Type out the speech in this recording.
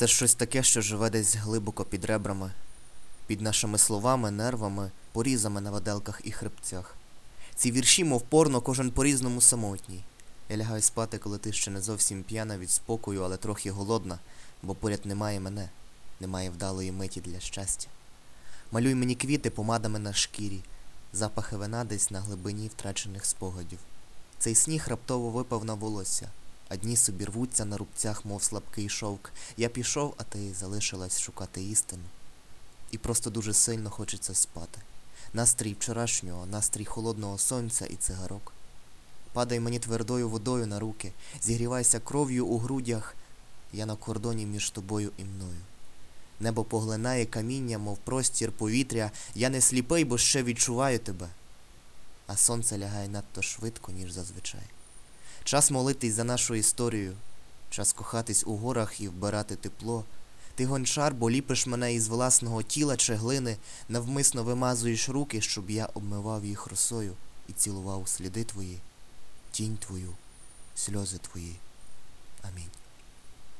Це щось таке, що живе десь глибоко під ребрами, під нашими словами, нервами, порізами на виделках і хребцях. Ці вірші, мов порно, кожен по-різному самотній. Я лягаю спати, коли ти ще не зовсім п'яна від спокою, але трохи голодна, бо поряд немає мене, немає вдалої миті для щастя. Малюй мені квіти помадами на шкірі, запахи вина десь на глибині втрачених спогадів. Цей сніг раптово випав на волосся, а дні собі рвуться на рубцях, мов слабкий шовк. Я пішов, а ти залишилась шукати істину. І просто дуже сильно хочеться спати. Настрій вчорашнього, настрій холодного сонця і цигарок. Падай мені твердою водою на руки, зігрівайся кров'ю у грудях, я на кордоні між тобою і мною. Небо поглинає каміння, мов простір повітря, я не сліпий, бо ще відчуваю тебе. А сонце лягає надто швидко, ніж зазвичай. Час молитись за нашу історію, час кохатись у горах і вбирати тепло. Ти гончар, бо ліпиш мене із власного тіла чи глини, навмисно вимазуєш руки, щоб я обмивав їх росою і цілував сліди твої, тінь твою, сльози твої. Амінь.